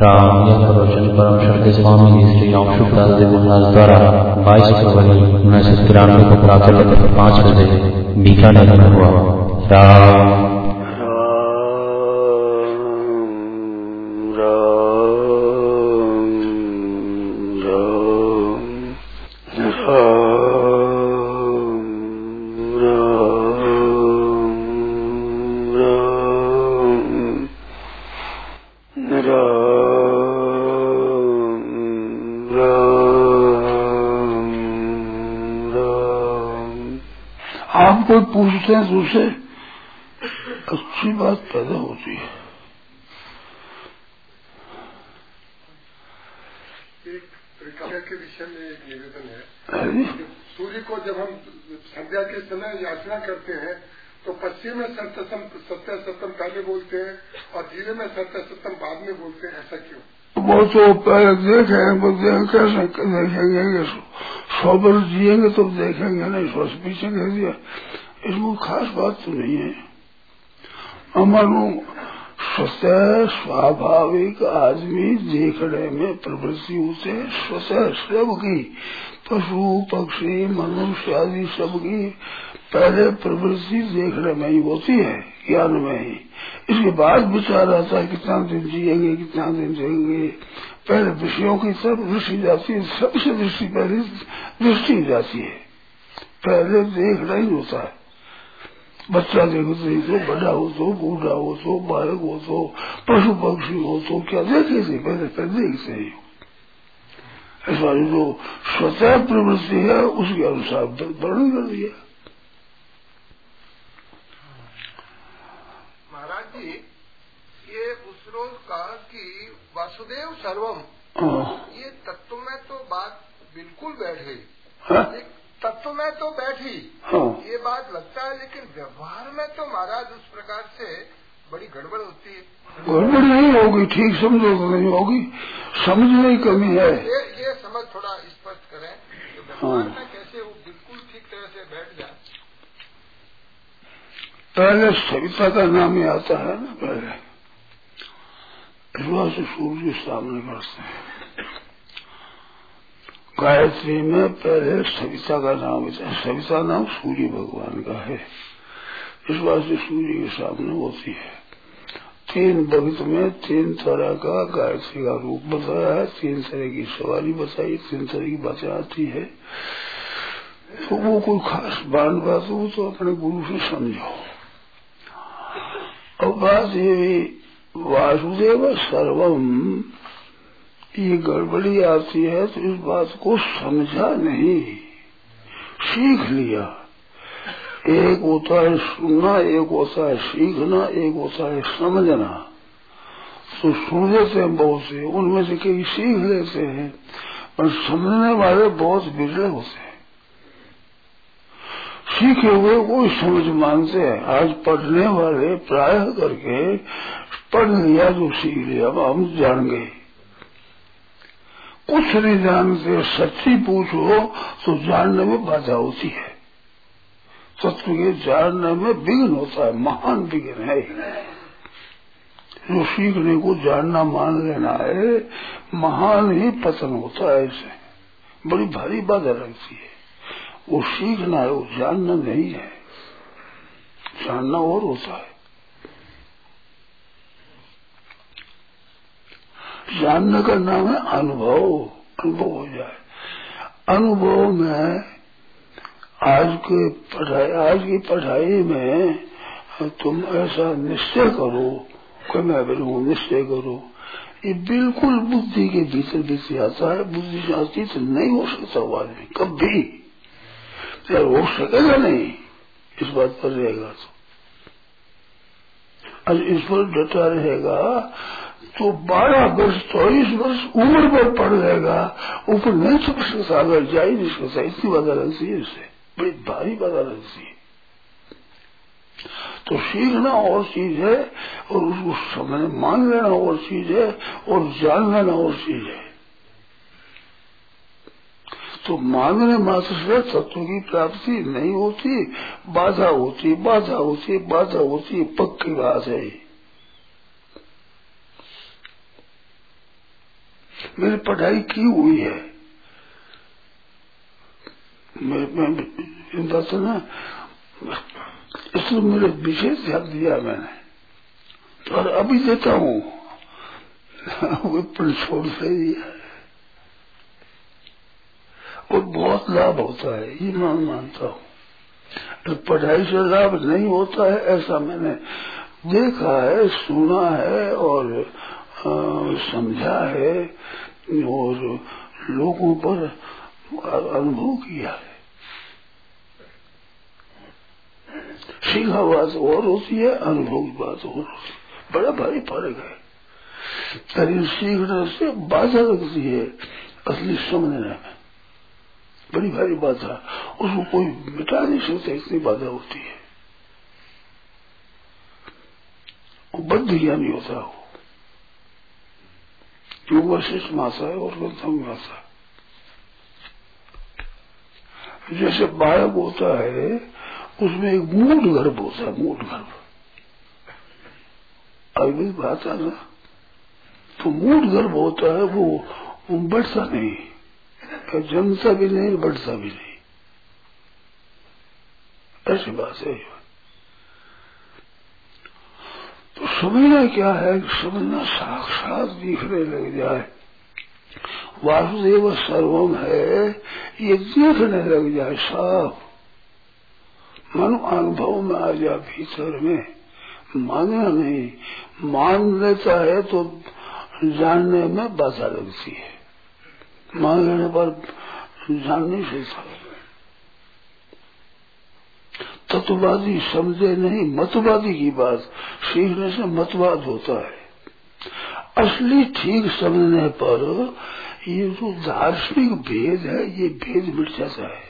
राम यह प्रवचन परम श्रद्धेय स्वामी जी श्री राम शुभदास देव महाराज द्वारा 22 फरवरी 1993 को प्रातः 5 बजे बीकानेर में हुआ। राम कोई पूछते हैं तो उसे अच्छी बात पैदा होती है। एक प्रक्रिया के विषय में एक निवेदन है। सूर्य को जब हम संध्या के समय याचना करते हैं तो पश्चिम में सत्य सत्यम पहले बोलते हैं और धीरे में सत्य सत्यम बाद में बोलते हैं, ऐसा क्यों? वो तो पहले देखेंगे कैसे देखेंगे, 100 वर्ष जिएंगे तो देखेंगे नहीं, 100 वर्ष पीछे कह दिया, इसमें खास बात तो नहीं है। हमारू स्वतः स्वाभाविक आदमी देखने में प्रवृत्ति होते स्वतः सबकी, पशु पक्षी मनुष्य आदि सबकी पहले प्रवृत्ति देखने में ही होती है, ज्ञान में ही। इसके बाद विचार आता है कितना दिन जिएंगे कितना दिन जिएंगे। पहले विषयों की तरफ दृष्टि जाती है, सबसे दृष्टि पहले दृष्टि जाती है, पहले देखना ही होता है। बच्चा देखो तो बड़ा हो तो बूढ़ा हो तो बालक हो तो पशु पक्षी हो तो क्या देखे थे, पहले देखते ही। ऐसा जो स्वतः प्रवृत्ति है उसके अनुसार वर्णन कर दिया। महाराज जी, ये उस रोज कहा कि वासुदेव सर्वम, ये तत्व में तो बात बिल्कुल बैठ गई, तत्व में तो बैठी, ये बात लगता है, लेकिन व्यवहार में तो महाराज उस प्रकार से बड़ी गड़बड़ होती है। गड़बड़ नहीं होगी, ठीक समझो तो नहीं होगी, समझने की कमी है। ये समझ थोड़ा स्पष्ट करें तो व्यवहार में कैसे वो बिल्कुल ठीक तरह से बैठ जाए। पहले सविता का नाम ही आता है ना, पहले से सूर्य सामने करते हैं। गायत्री में पहले सविता का नाम है, सविता नाम सूर्य भगवान का है, इस बात से सूर्य के सामने होती है। 3 भक्त में 3 तरह का गायत्री का रूप बताया है, 3 तरह की सवारी बताई, 3 तरह की बातें आती है। तो वो कोई खास बात हो तो अपने गुरु से समझो। और बात ये भी वासुदेव सर्वम, ये गड़बड़ी आती है तो इस बात को समझा नहीं, सीख लिया। एक होता है सुनना, एक होता है सीखना, एक होता है समझना। तो सुन लेते हैं बहुत से, उनमें से कई सीख लेते हैं, पर समझने वाले बहुत बिरले होते हैं। सीखे हुए कोई समझ मानते हैं। आज पढ़ने वाले प्रायः करके पढ़ लिया जो सीख लिया, हम जान गए, कुछ नहीं जानते। सच्ची पूछो तो जानने में बाधा होती है, तत्व के जानने में विघ्न होता है, महान विघ्न है। जो सीखने को जानना मान लेना है, महान ही पतन होता है, इसे बड़ी भारी बाधा लगती है। वो सीखना है, वो जानना नहीं है। जानना और होता है, जानने का नाम है अनुभव। अनुभव हो जाए, अनुभव में आज की पढ़ाई में तुम ऐसा निश्चय करो कि मैं बोलूँ निश्चय करो, ये बिल्कुल बुद्धि के भीतर भीतर आता है। बुद्धि से आती तो नहीं हो सकता वो आदमी कभी, यार हो सकेगा नहीं, इस बात पर रहेगा तो। आज इस पर डटा रहेगा तो 12 वर्ष 24 वर्ष उम्र पर पड़ जाएगा, ऊपर नहीं चुप सकता, अगर जा ही नहीं सकता। इतनी बाधा लगती है, इससे बड़ी भारी बाधा लगती है। तो सीखना और चीज है, और उसको समझ मान लेना और चीज है, और जान लेना और चीज है। तो मानने मात्र से तत्व की प्राप्ति नहीं होती, बाधा होती, बाधा होती, बाधा होती, पक्की बात है। मेरी पढ़ाई की हुई है, मैं बात ना, इसलिए मेरे विशेष ध्यान दिया मैंने और अभी देता हूँ। विपण छोड़ से दिया है और बहुत लाभ होता है, ये मैं मानता हूँ। पढ़ाई से लाभ नहीं होता है ऐसा मैंने देखा है, सुना है और समझा है और लोगों पर अनुभव किया है। सीखा बात और होती है, अनुभव की बात और होती है, बड़ा भारी फर्क है। शरीर सीखने से बाधा लगती है, असली समझने में बड़ी भारी बाधा, उसको कोई मिटा नहीं सकता, इतनी बाधा होती है। वो बद्ध ज्ञानी होता हो, जो वशिष्ठ मासा है और गौतम मासा। जैसे बालक होता है उसमें एक मूढ़ गर्भ होता है, मूढ़ गर्भ, अभी बात है ना, तो मूढ़ गर्भ होता है, वो बढ़ता नहीं, जमता भी नहीं बढ़ता भी नहीं, ऐसी बात है। तो समझना क्या है, समझना साक्षात दिखने लग जाए, वासुदेव सर्वम है ये देखने लग जाए, साफ मन अनुभव में आ जाए, भीतर में मानना नहीं, मान लेता है तो जानने में बाधा लगती है, मान लेने पर जान नहीं सकता। तत्ववादी समझे नहीं, मतवादी की बात सीखने से मतवाद होता है। असली ठीक समझने पर ये जो दार्शनिक भेद है ये भेद मिट जाता है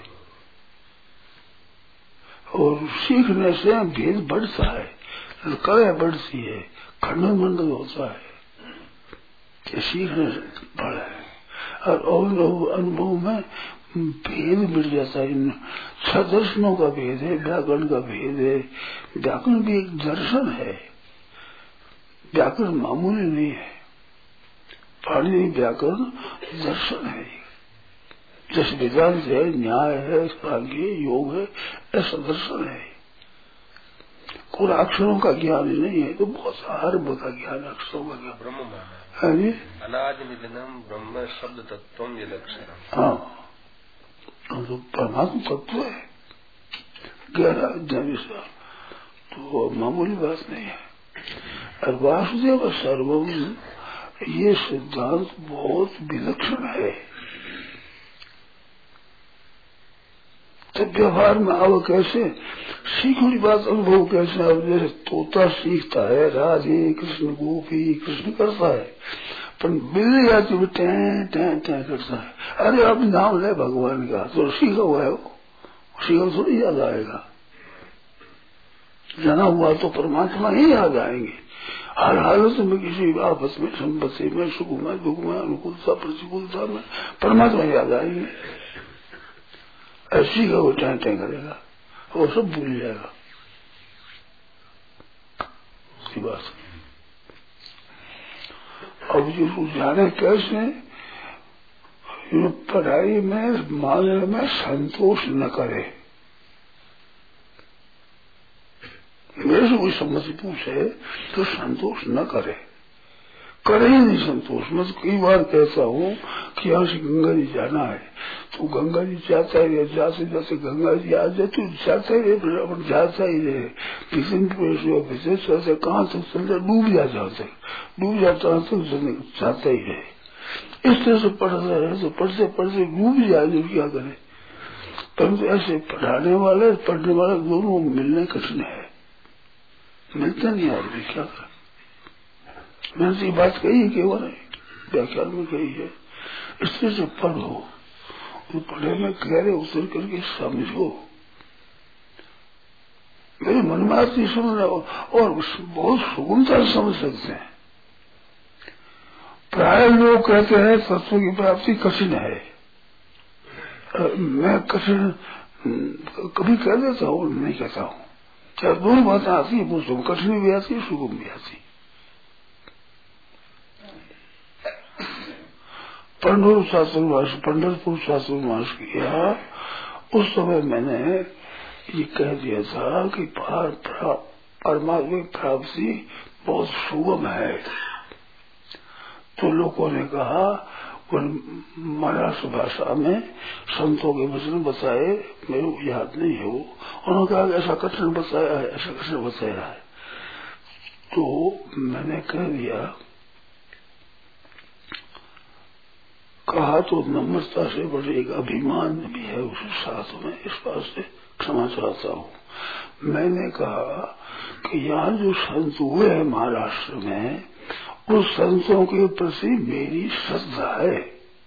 और सीखने से भेद बढ़ता है, कला बढ़ती है, खंडन मंडल होता है कि सीखने से बढ़ा है और अनुभव में भेद मिट जाता है। इन 6 दर्शनों का भेद है, व्याकरण का भेद है, व्याकरण भी एक दर्शन है, व्याकरण मामूली नहीं है, पाणिनि व्याकरण दर्शन है, जैसे वेदांत है, न्याय है, सांख्य योग है, ऐसा दर्शन है। और अक्षरों का ज्ञान ही नहीं है, तो बहुत अर्भ का ज्ञान, अक्षरों का ज्ञान, ब्रह्म अनाज निधनम ब्रह्म शब्द तत्व ये अक्षर। हाँ, तो परमात्मा तत्व है, गहरा अध्ययन से, तो मामूली बात नहीं है। और वासुदेव सर्वम ये सिद्धांत बहुत विलक्षण है। तो व्यवहार में अब कैसे सीखने बात, अनुभव कैसे, अब जैसे तोता सीखता है, राधे कृष्ण गोपी कृष्ण करता है, पर बिल्ली आती भी टैं टैं टैं करता है। अरे अब नाम ले भगवान का, तो सीखा हुआ है वो, सीखा थोड़ी याद आएगा, जाना हुआ तो परमात्मा ही याद आएंगे हर हालत में, किसी आपस में, संपत्ति में, सुख में, दुख में, अनुकूलता प्रतिकूलता में परमात्मा याद आएंगे। ऐसी का वो टैं टैं करेगा, वो सब भूल जाएगा, उसकी बात। अब जो जाने कैसे पढ़ाई में मानने में संतोष न करे, मेरे से कोई सम्मति पूछे तो संतोष न करे, करे ही नहीं संतोष। मैं तो कई बार कहता हूँ कि यहाँ से गंगा जी जाना है, तो गंगा जी जाता ही रहे, जाते जाते गंगा जी आ जाए तो जाता ही रहे, अपन जाता ही रहे, किसी प्रवेश कहाँ तक चलते, डूब जाता तक जाता ही रहे। इस तरह से पढ़ते रहे तो पढ़ते पढ़ते डूब जाए तो क्या करे। परंतु ऐसे पढ़ाने वाले पढ़ने वाले दोनों मिलने कठिन है, मिलते नहीं आदमी, क्या करे। मैंने तो ये बात कही है, केवल व्याख्यान में कही है। इसलिए जो पढ़ो, पढ़े में गहरे उतर करके समझो, मेरे मन में आती समझना, और बहुत सुगमता से समझ सकते हैं। प्राय लोग कहते हैं तत्व की प्राप्ति कठिन है, मैं कठिन कभी कह देता हूँ, नहीं कहता हूँ, चाहे दोनों बातें आती है, पूछो, कठिन भी आती है, सुगम भी आती है। पंढरपुर चातुर्मास किया, उस समय मैंने ये कह दिया था कि परमात्मा की प्राप्ति बहुत सुगम है। तो लोगों ने कहा, महाराष्ट्र भाषा में संतों के वचन बताए, मेरे को याद नहीं है वो, उन्होंने कहा ऐसा कठिन बताया है, ऐसा कठिन बताया है। तो मैंने कह दिया, कहा तो नम्रता से बड़े एक अभिमान भी है उस साथ में, इस बात से क्षमा चाहता हूँ। मैंने कहा कि यहाँ जो संत हुए हैं महाराष्ट्र में, उस संतों के प्रति मेरी श्रद्धा है।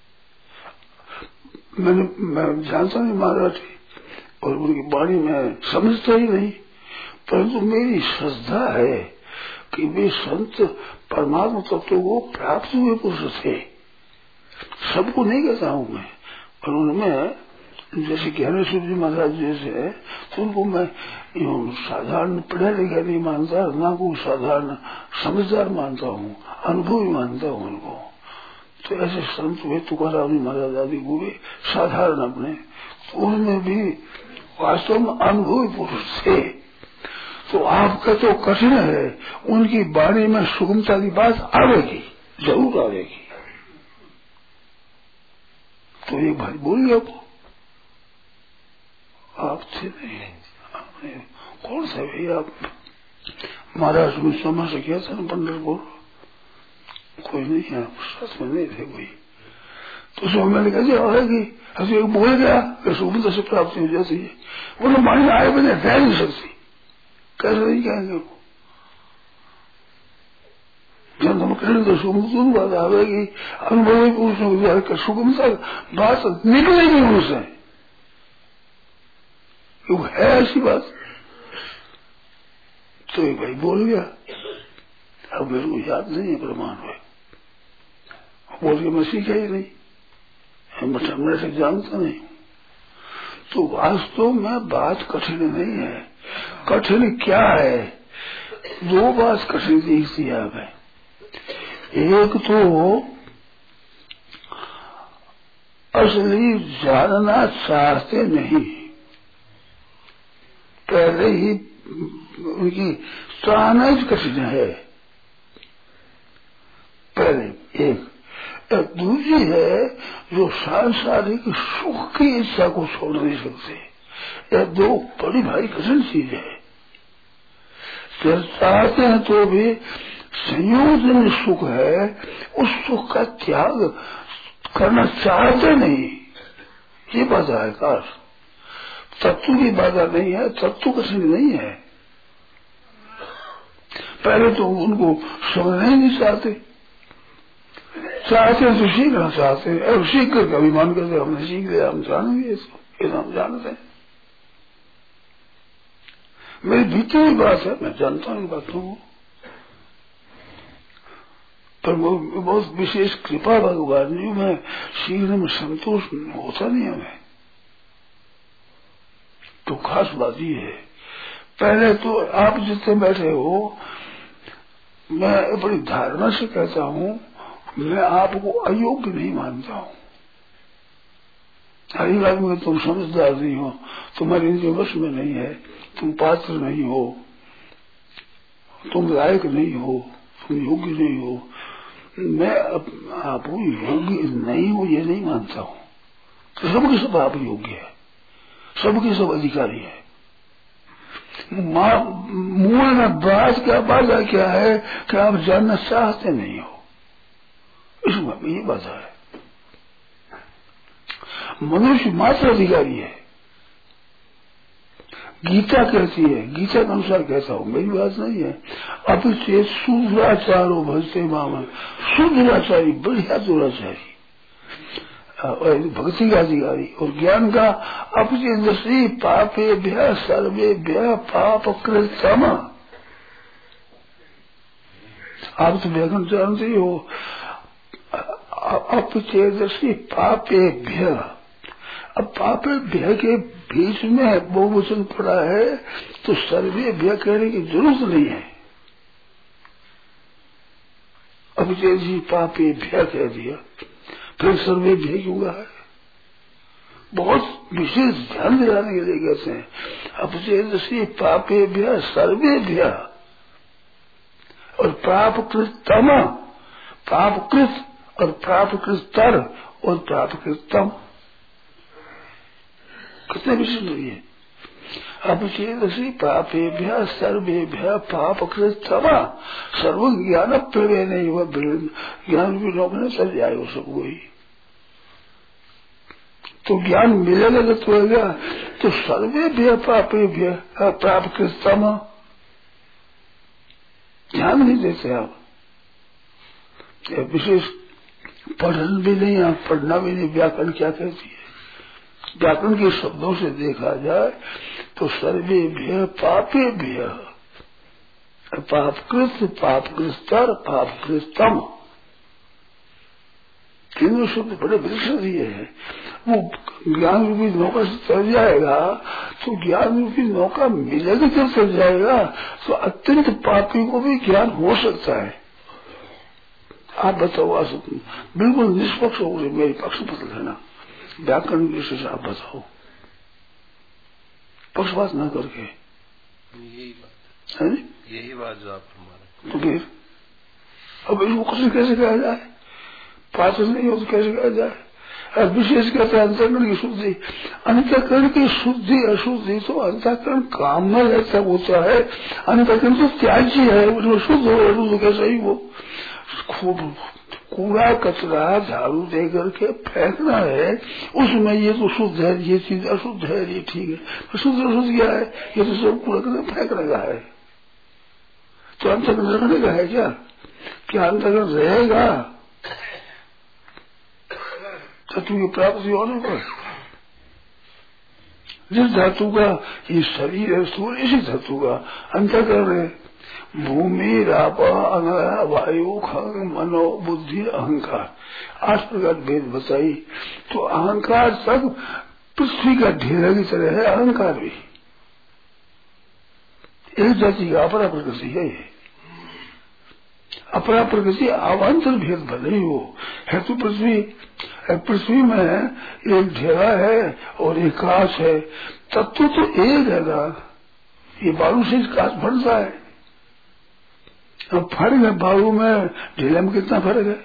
मैं जानता नहीं मराठी और उनकी वाणी में समझता ही नहीं, परंतु मेरी श्रद्धा है कि वे संत परमात्मा तत्व को प्राप्त हुए पुरुष थे। सबको नहीं कहता हूँ मैं, और उनमें जैसे ज्ञानेश्वर जी महाराज जैसे है, तो उनको मैं साधारण पढ़ा लिखा नहीं मानता, ना को साधारण समझदार मानता हूँ, अनुभवी मानता हूँ उनको। तो ऐसे संत हुए तुकाराम जी महाराज आदि हुए साधारण अपने, तो उनमें भी वास्तव में अनुभवी पुरुष थे। तो आपका तो कठिन है, उनकी वाणी में सुगमता की बात आवेगी, जरूर आवेगी। तो ये भाई बोल गया वो, आप थे नहीं, कौन सा भैया आप? महाराष्ट्र में समझ से किया था ना पंढरपुर, कोई नहीं है, साथ में नहीं थे कोई। तो उसमें मैंने कहा आएगी, बोल गया सुगमता से प्राप्ति हो जाती है। वो लोग मानी आए बने रह नहीं सकती, कैसे नहीं कहेंगे वो? जब हम करेंगे तो सुगमता बात आवेगी, अनुभवी पुरुषों की सुगमता बात निकलेगी उनसे, वो है ऐसी बात। तो ये भाई बोल गया, अब मेरे को याद नहीं है प्रमाण है, बोल के मैं सीखा ही नहीं, मैं से जानता नहीं। तो वास्तव में बात कठिन नहीं है। कठिन क्या है? दो बात कठिन दिखती है हमें। एक तो असली जानना चाहते नहीं, पहले ही उनकी चाहना ही कठिन है, पहले एक। दूसरी है जो सांसारिक सुख की इच्छा को छोड़ नहीं सकते। यह दो बड़ी भारी कठिन चीज है। चाहते हैं तो भी संयोजन सुख है, उस सुख का त्याग करना चाहते नहीं, ये बाधा है। काश तत्व की बाधा नहीं है, तत्व कठिन नहीं है। पहले तो उनको समझना ही नहीं चाहते हैं तो सीखना चाहते हैं, और सीख करके अभिमान करते हमने सीख लिया, हम जानेंगे इसको, ये हम जानते हैं। मेरी भीतर की बात है, मैं जानता हूँ इन बातों को, पर बहुत विशेष कृपा भगवान जी में सीखने में संतोष होता नहीं हमें। तो खास बात ये है, पहले तो आप जितने बैठे हो, मैं बड़ी धारणा से कहता हूँ, मैं आपको अयोग्य नहीं मानता हूँ। हरी बात में तुम समझदार नहीं हो, तुम्हारे इनके वश में नहीं है, तुम पात्र नहीं हो, तुम लायक नहीं हो, तुम योग्य नहीं हो। मैं आप योग्य नहीं हो ये नहीं मानता हूँ। तो सबके सब आप योग्य है, सबके सब अधिकारी है। मूल में बात क्या, बाधा क्या है कि आप जानना चाहते नहीं हो, इसमें ये बाधा है। मनुष्य मात्र अधिकारी है। गीता कहती है, गीता के अनुसार कहता हूँ, मेरी बात नहीं है। अब से शूद्राचारो भजते मामन, शूद्राचारी बढ़िया दुराचारी, भक्ति का अधिकारी और ज्ञान का अपने दृष्टि पापे भ्या सर्वे भ्या पाप कृतम। आप तो व्याकरण जानते ही हो, अपचे दृष्टि पापे भ्य। अब पापे भ्य के बीच में बहुवचन पड़ा है, तो सर्वे भ्य कहने की जरूरत नहीं है। अपचे जी पापे भ्य कह दिया, फिर सर्वे भी क्यों है, बहुत विशेष ध्यान दिलाने के लिए कहते हैं। अपचेदसी पापे भ्य सर्वे भ्य, और प्रापकृतम, पापकृत और प्रापकृतर और प्रापकृतम, कितने विशेष है। अपचेदसी पापेभ्य सर्वेभ्य पापकृतम सर्व ज्ञान प्रवेश नहीं हुआ, ज्ञान भी लोग ने चल जाए वो सबको ही, तो ज्ञान मिलेगा तो होगा। तो सर्वेभ्य पापेभ्य प्रापकृतम, ध्यान नहीं देते आप, विशेष पढ़न भी नहीं, आप पढ़ना भी नहीं। व्याकरण क्या कहती है, व्याकरण के शब्दों से देखा जाए तो सर्वेभ्य पापेभ्य, पापकृत पापकृतर पापकृतम, तीनों शब्द बड़े विलक्षण दिए हैं। वो ज्ञान रूपी नौका से चल जाएगा तो ज्ञान रूपी नौका मिलेगा जब चल जाएगा तो अत्यंत पापी को भी ज्ञान हो सकता है। आप बताओ, बिल्कुल निष्पक्ष हो गए, मेरे पक्ष बदल है ना, व्याकरण विशेष आप बताओ, पक्षपात न करके। यही बात जो आप हमारे, तो फिर अब इसको कुछ कैसे कहा जाए, पात्र नहीं हो तो कैसे कहा जाए। विशेष कहते हैं अंतःकरण की शुद्धि, अंतःकरण की शुद्धि अशुद्धि तो अंतःकरण काम में रहता होता है, अंतःकरण तो त्याज्य है, उसमें शुद्ध हो अशुद्ध कैसा ही वो कूड़ा कचरा झाड़ू दे करके फेंकना है, उसमें ये तो शुद्ध है, ये चीज अशुद्ध है, ये ठीक है। तो शुद्ध अशुद्ध क्या है, ये तो सब कूड़ा कचरा फेंकने का है, तो अंतःकरण रखने का है क्या अंतःकरण रहेगा तत्व की प्राप्ति होने पर। जिस धातु का ये शरीर है स्थूल, इसी धातु का अंतःकरण है। भूमि राप वायु खंग मनो बुद्धि अहंकार, 8 प्रकार भेद बताई। तो अहंकार तक पृथ्वी का ढेरा की तरह है, अहंकार भी एक जाति का अपरा प्रकृति है। अपरा प्रकृति अवान्तर भेद भले ही हो, है तो पृथ्वी में एक ढेरा है और एक काश है, तत्व तो एक है ना। ये बालू से काश बढ़ता है, अब फर्क है बालू में ढेले में कितना फर्क है,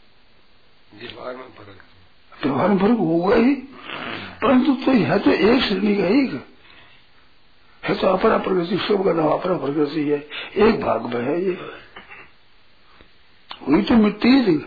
व्यवहार में फर्क होगा ही, परंतु तो यह तो एक श्रेणी का एक है, तो अपरा प्रकृति, सब का नाम अपरा प्रकृति है, एक भाग में है ये। वही तो मिट्टी थी,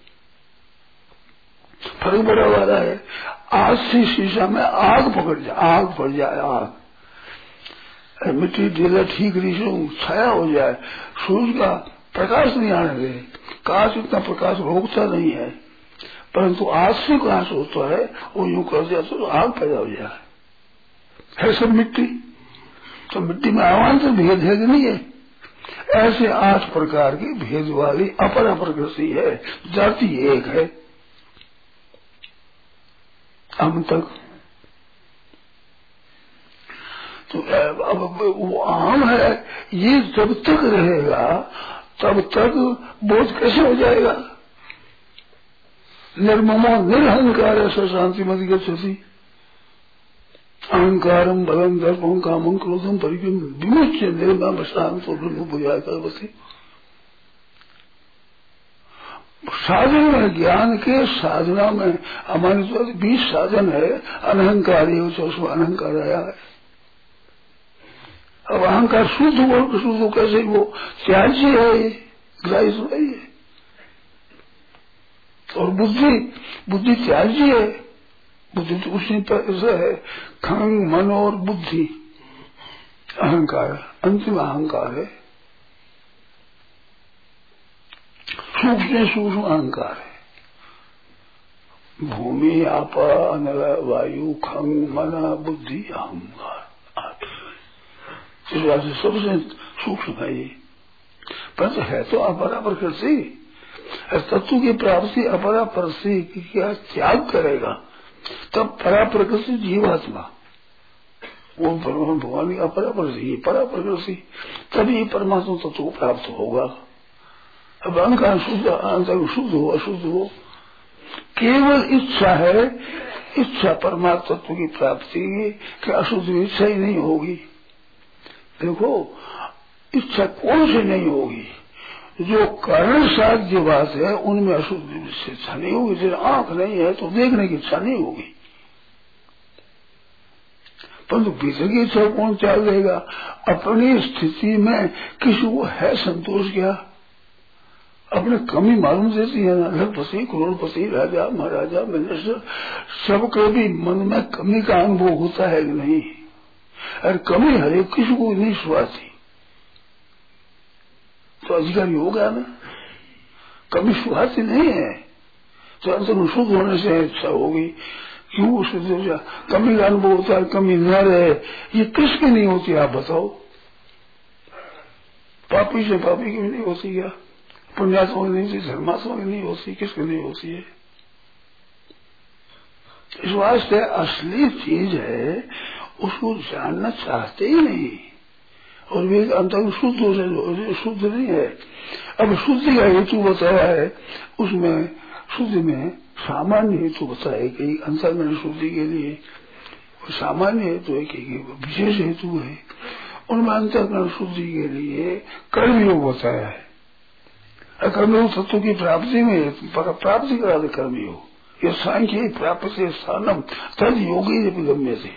फर्क बड़ा वाला है। आज से शीशा में आग पकड़ जाए, आग पड़ जाए, आग मिट्टी ढीला ठीक रही छाया हो जाए, सूर्य का प्रकाश नहीं आने दे, काश इतना प्रकाश रोकता नहीं है, परंतु आज से काश होता है वो यूं कर दिया तो आग पैदा हो जाए, है सब मिट्टी। तो मिट्टी में अवान्तर भेद है कि नहीं है, ऐसे 8 प्रकार की भेद वाली अपरा प्रकृति है, जाति एक है। हम तक तो अब वो आम है, ये जब तक रहेगा तब तक बोझ कैसे हो जाएगा। निर्ममो निरहंकार ऐसा शांति मत गच्छति, अहंकारम बलम दर्पम कामम क्रोधम परिगम विमुच्य निर्मम शांत बुझाती। साधन में, ज्ञान के साधना में हमारे तो 20 साधन है, अनहंकारी हो तो उसमें अनहंकार आया है। अब अहंकार शुद्ध हो, शुद्ध हो कैसे वो त्याज्य है, ग्राह्य नहीं है। और बुद्धि त्याज्य है, बुद्धि तो उसी तरह है, खंग मन और बुद्धि अहंकार, अंतिम अहंकार है, सूक्ष्म अहंकार है। भूमि आप अनल वायु खंग मन बुद्धि अहंकार, सबसे सूक्ष्म है ये, परंतु है तो अपरा प्रकृति। तत्व की प्राप्ति अपरा प्रकृति क्या त्याग करेगा, तब परा प्रकृति जीवात्मा, वो भगवान की अपरा प्रकृति, परा प्रकृति, तभी परमात्मा तत्व को प्राप्त होगा। अब अहंकार शुद्ध, अहंकार शुद्ध हो अशुद्ध हो, केवल इच्छा है, इच्छा परमात्मा तत्व की प्राप्ति की, अशुद्ध इच्छा ही नहीं होगी। देखो इच्छा कौन सी नहीं होगी? जो कारण साध्य बात है उनमें अशुद्ध इच्छा नहीं होगी। जैसे आंख नहीं है तो देखने की इच्छा नहीं होगी, परंतु भीतर की इच्छा कौन त्याग देगा? अपनी स्थिति में किसी को है संतोष क्या? अपने कमी मालूम देती है ना, लखपति करोड़पति राजा महाराजा मिनिस्टर सबके भी मन में कमी का अनुभव होता है कि नहीं? अरे कमी हरेक किसी को नहीं सुहाती, तो अधिकारी हो गया ना। कमी सुहाती नहीं है तो अंतर शुद्ध होने से इच्छा होगी। क्यों शुद्ध हो जाए? कमी का अनुभव होता है, कमी न रहे, ये किसकी नहीं होती आप बताओ? पापी से पापी की भी नहीं होती क्या? पुण्यात्मा की नहीं होती, धर्मात्मा की नहीं होती, किसकी नहीं होती है? इस वास्ते असली चीज है उसको जानना चाहते ही नहीं, और वे अंतर शुद्ध हो जाए, शुद्ध नहीं है। अब शुद्धि का हेतु बताया है, उसमें शुद्धि में सामान्य हेतु बताया कि अंतर्मन शुद्धि के लिए सामान्य हेतु है कि विशेष हेतु है। उनमें अंतर्मन शुद्धि के लिए कर्मयोग बताया है। कर्मयोग तत्व की प्राप्ति में प्राप्ति करा दे कर्मयोग। ये सांख्य प्राप्त से स्थानम तद योगी गम्य थे,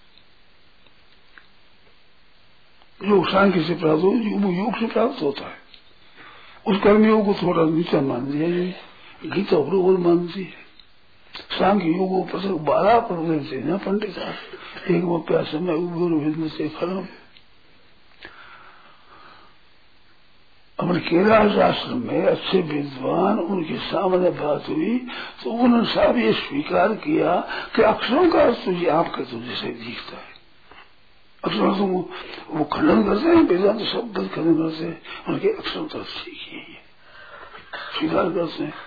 जो सांख्य से प्राप्त हो वो योग से प्राप्त होता है। उस कर्मयोग को थोड़ा नीचा मान दिया, गीता बरोबर मानती है। सांख्य योग पर 12 प्रवचन थे ना पंडित, एक वो प्यास में उभर से फलम। अपने कैलाश आश्रम में अच्छे विद्वान उनके सामने बात हुई तो उन्होंने साहब ये स्वीकार किया कि अक्षरों का अर्थ तुझे आपके तुझे से दिखता है। अक्षरों तो वो खंडन करते हैं, वेदांत शब्द खंडन करते हैं, उनके अक्षरों तो ठीक ही स्वीकार करते हैं।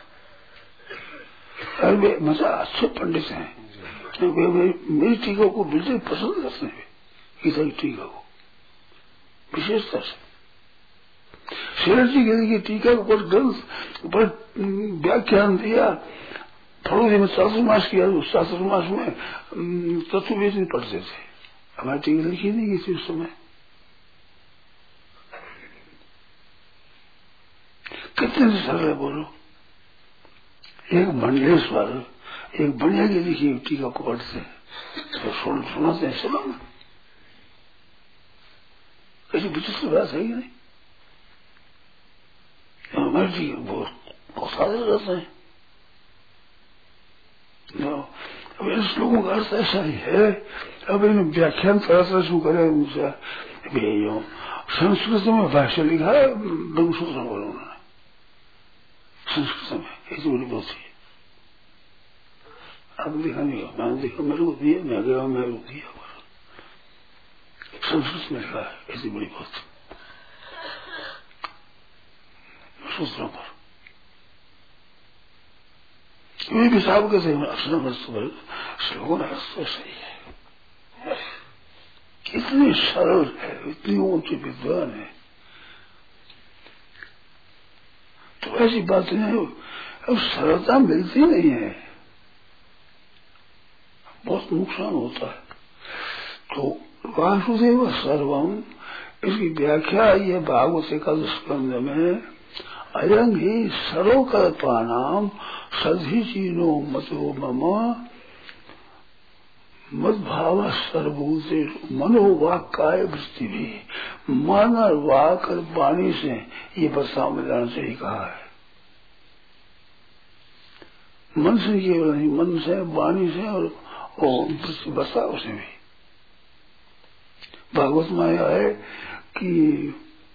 वे मजा अच्छे पंडित हैं, वे मेरी टीका को बिल्कुल पसंद करते हैं, गीता की टीका को विशेषता से। शेर जी की टीका के ऊपर ग्रंथ पर व्याख्यान दिया, फरोजी में चातुर्मास किया, उस चातुर्मास में तत्ववेद नहीं पढ़ते थे। हमारी टीका लिखी नहीं गई थी उस समय। कितने सरल है बोलो। एक मंडलेश्वर एक बढ़िया की लिखी टीका को पढ़ते तो सुनाते हैं, सुनो ना, कैसी विचित्र बात है कि नहीं? हमारे जी बहुत सारे रहते हैं। अब इन श्लोकों का अर्थ ऐसा ही है। अब इन व्याख्यान तरह शू करे उनसे संस्कृत में भाष्य लिखा है ब्रह्मसूत्र में, उन्होंने संस्कृत में ऐसी बड़ी बहुत है। आप देखा नहीं हो, मैंने देखा, मेरे को दिया, मैं गया मेरे को दिया, संस्कृत में लिखा है ऐसी बड़ी बहुत सूत्रों पर। वे भी साहब कैसे अक्षर श्लोकों का अर्थ सही है, इतनी सरल है, इतनी ऊंची विद्वान है, तो ऐसी बात नहीं। अब सरलता मिलती नहीं है, बहुत नुकसान होता है। तो वासुदेव सर्वम इसकी व्याख्या ये भागवत एकादश स्कंद में अयं ही सर्वकल्पानाम सधि चीनो मतो मम मद्भाव सर्वभूते मनोवाक काय वृत्ति भी, मन और वाक और वाणी से ये बसाव में जाना चाहिए कहा है। मन से केवल नहीं, मन से वाणी से और बसाव से भी। भागवत में आया है कि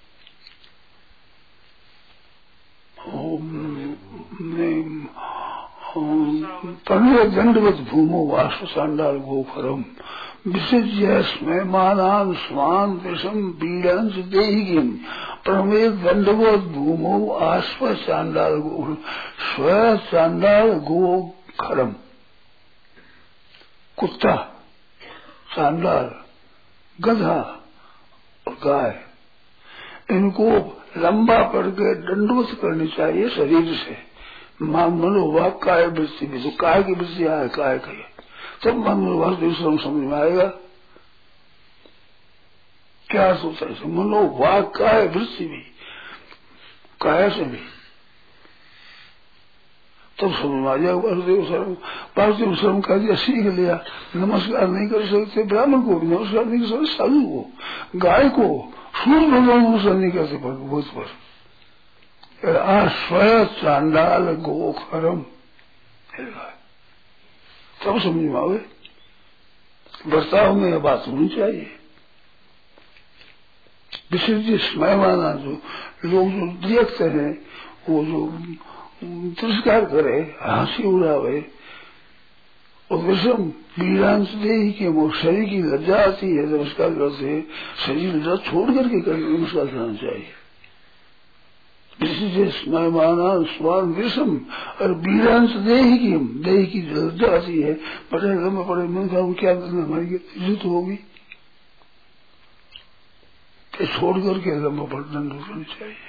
दंडवत भूमो वाष्प सांडाल गोखरम विसृज्य मानान स्वान विषम पीड़न देहिगिम प्रमेद दंडवत भूमो आश्व चांडाल गो स्व चांडाल गोखरम। कुत्ता, चांडाल, गधा और गाय, इनको लंबा पड़ के दंडवत करनी चाहिए शरीर से, मनोवाक काय वृत्ति भी, तो काय की वृत्ति आए काय कहे तब मनोवाक श्रम समझ में आएगा। क्या सोचा है मनोवाक काय वृत्ति भी, काय से भी तब समझ में आ जाएगा। वासुदेव शर्म का दिया, सीख लिया, नमस्कार नहीं कर सकते ब्राह्मण को, नमस्कार नहीं कर सकते साधु को, गाय को, सूर्य भगवान नमस्कार नहीं करते भूत पर, स्वयं चांडाल गोखरम, तब समझ में आवे। बर्ताव में यह बात होनी चाहिए। विसर्जित स्मयमाना जो लोग जो देखते हैं, वो जो तिरस्कार करे, हंसी उड़ावे, और विषम वीरांश दे के वो शरीर की लज्जा आती है नमस्कार करते, शरीर लज्जा छोड़ करके नमस्कार करना चाहिए। स्मयमाना स्वान विषम और वीरांश देही की लज्जा आती है, बड़े लंबे पड़े मन का क्या हमारी इज्जत होगी, छोड़ करके लंबा पर दंड करनी चाहिए।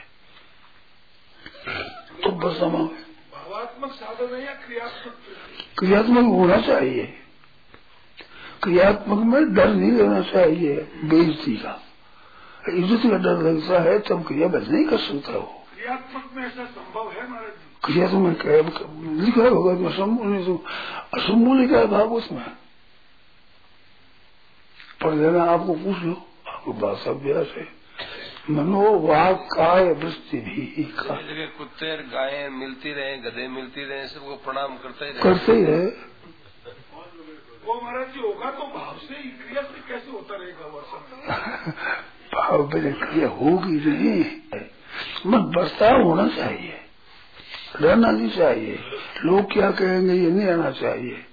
तो बस भावात्मक साधन है या क्रियात्मक? क्रियात्मक होना चाहिए। क्रियात्मक में डर नहीं रहना चाहिए बेइज्जती का, इज्जत का डर लगता है तब क्रिया बच नहीं कर सकता हो। क्रियात्मक में ऐसा संभव है महाराज जी? क्रियात्मक लिखा होगा असम्भव लिखा है भाव उसमें, पढ़ लेना, आपको पूछ लो, आपको बात अभ्यास है। मनोवाक काय वृत्ति भी, जगह कुत्ते गायें मिलती रहे, गधे मिलती रहे, सबको प्रणाम करते ही रहे। वो महाराज जी होगा तो भाव से ही, क्रिया से कैसे होता रहेगा वो? भाव में क्रिया होगी नहीं, मन बर्ताव होना चाहिए, रहना नहीं चाहिए, लोग क्या कहेंगे ये नहीं आना चाहिए।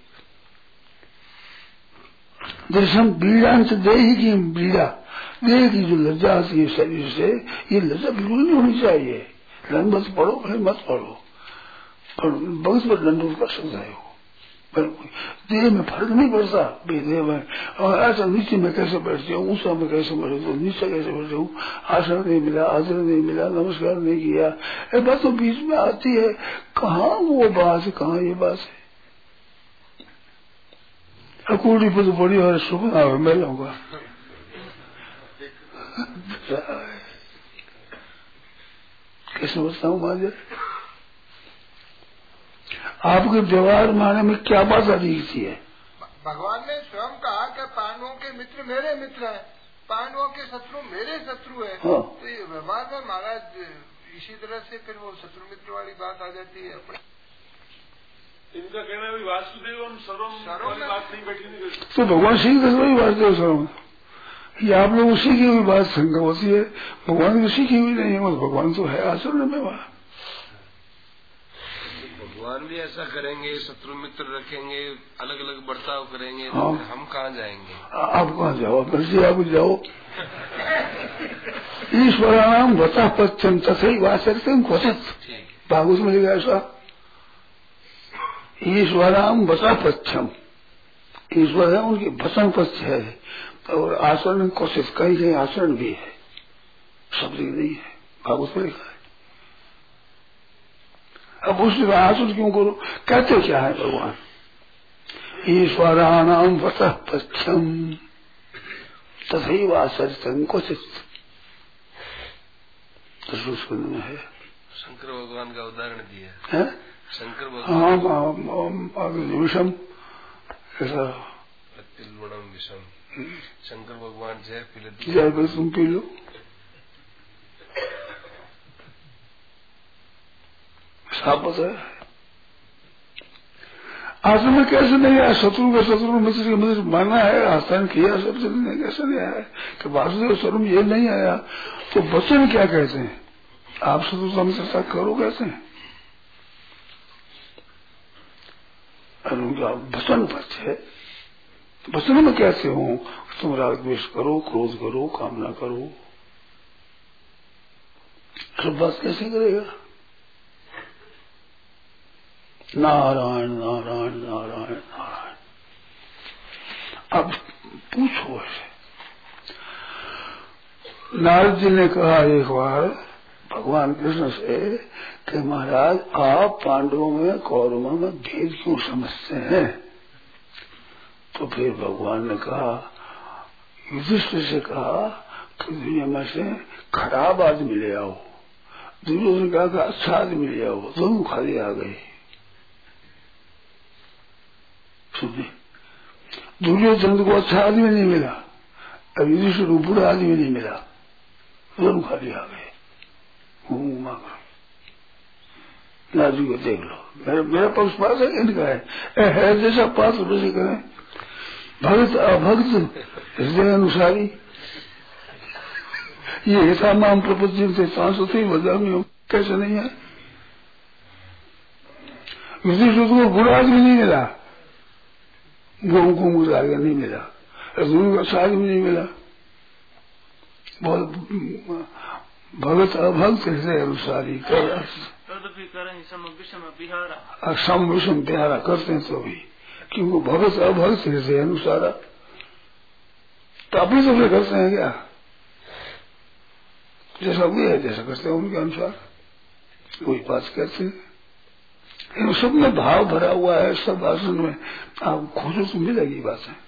जैसे हम बीड़ांश देही की बीड़ा, देह की जो लज्जा आती है शरीर से, ये लज्जा बिल्कुल नहीं होनी चाहिए। दंड पढ़ो फिर मत पढ़ो, पर बहुत बड़ा दंड कर सकता है वो, देह में फर्क नहीं पड़ता। देह में और ऐसा नीचे में कैसे बैठती हूँ, ऊंचा में कैसे बैठती हूँ, नीचे कैसे बैठती हूँ, आसन नहीं मिला, आदर नहीं मिला, नमस्कार नहीं किया, ये बात तो बीच में आती है। कहाँ वो बात है, कहाँ ये बात है? अकूड़ी पर तो बड़ी और सुबह आवे मैं लाऊंगा। कैसे बताऊं माजे, आपके व्यवहार माने में क्या बात दिखती है? भगवान ने स्वयं कहा कि पांडवों के मित्र मेरे मित्र हैं, पांडवों के शत्रु मेरे शत्रु हैं। हाँ। तो ये व्यवहार में महाराज इसी तरह से फिर वो शत्रु मित्र वाली बात आ जाती है। इनका कहना भी वासुदेव सर्वम बात नहीं बैठी, तो भगवान श्री कृष्ण भी वासुदेव सर्वम, ये आप लोग उसी की हुई बात संग होती है, भगवान उसी की हुई नहीं है, भगवान तो है आचरण में वहां। भगवान भी ऐसा करेंगे, शत्रु मित्र रखेंगे, अलग अलग बर्ताव करेंगे। हाँ। तो हम कहाँ जाएंगे? आप कहाँ जाओ, बल्कि आप जाओ। ईश्वराणाम वतः पथ्यम तथैव आचरते क्वचित्, भागवत में लिखा ऐसा, ईश्वराम वतः पथ्यम, ईश्वर है उनकी वचन पथ्य है, और आचरण क्वचित, कहीं कहीं आचरण भी है, शब्द नहीं है, भागवत में लिखा है। अब उसमें आचरण क्यों करो, कहते क्या है भगवान? ईश्वराणाम वतः पथ्यम तथैव आचरते क्वचित्, में है। शंकर भगवान का उदाहरण दिया है, शंकर भगवान विषम ऐसा तिलवणम विषम, शंकर भगवान जहर पी लेते, जहर पे तुम पी लो, साफ है। आश्रम में कैसे नहीं आया, शत्रु का शत्रु मित्र के मित्र माना है, आसान किया सब नहीं, कैसे नहीं आया कि वासुदेव स्वरूप ये नहीं आया? तो वचन क्या कहते हैं? आप शत्रुता में चर्चा करो कैसे? उनका वचन पक्ष है, वचन में कैसे हो? तुम राग द्वेष करो, क्रोध करो, कामना करो, सब बात कैसे करेगा? नारायण नारायण नारायण नारायण। अब पूछो ऐसे, नारद जी ने कहा एक बार भगवान कृष्ण से कि महाराज आप पांडवों में कौरवों में भेद क्यों समझते हैं? तो फिर भगवान ने कहा, युधिष्ठिर से कहा कि दुनिया में से खराब आदमी ले आओ। दुर्योधन ने कहा कि अच्छा आदमी ले आओ। दोनों खाली आ गए। सुनिए, दुर्योधन को अच्छा आदमी नहीं मिला और युधिष्ठिर को बुरा आदमी नहीं मिला। दोनों खाली आ गए। लाजू को देख लो, मेरा पक्ष पास है, इनका है जैसा पास वैसे करें। भगत अभक्त हृदय अनुसारी, ये हिता माम प्रपंच थे 500 बदलामी कैसे नहीं है? युधिष्ठिर को बुरा आदमी नहीं मिला, गौ बुरा आदमी नहीं मिला, अर्जुन को अच्छा आदमी नहीं मिला। बहुत भगत अभक्त हृदय अनुसारी सम विषम बिहारा करते हैं तो भी, क्योंकि भगत अभक्त हृदय अनुसारा तो अपने तो करते हैं क्या? जैसा भी है जैसा करते हैं उनके अनुसार वही बात कहते हैं। सब में भाव भरा हुआ है, सब भाषण में आप खोजो तो मिलेगी बात है।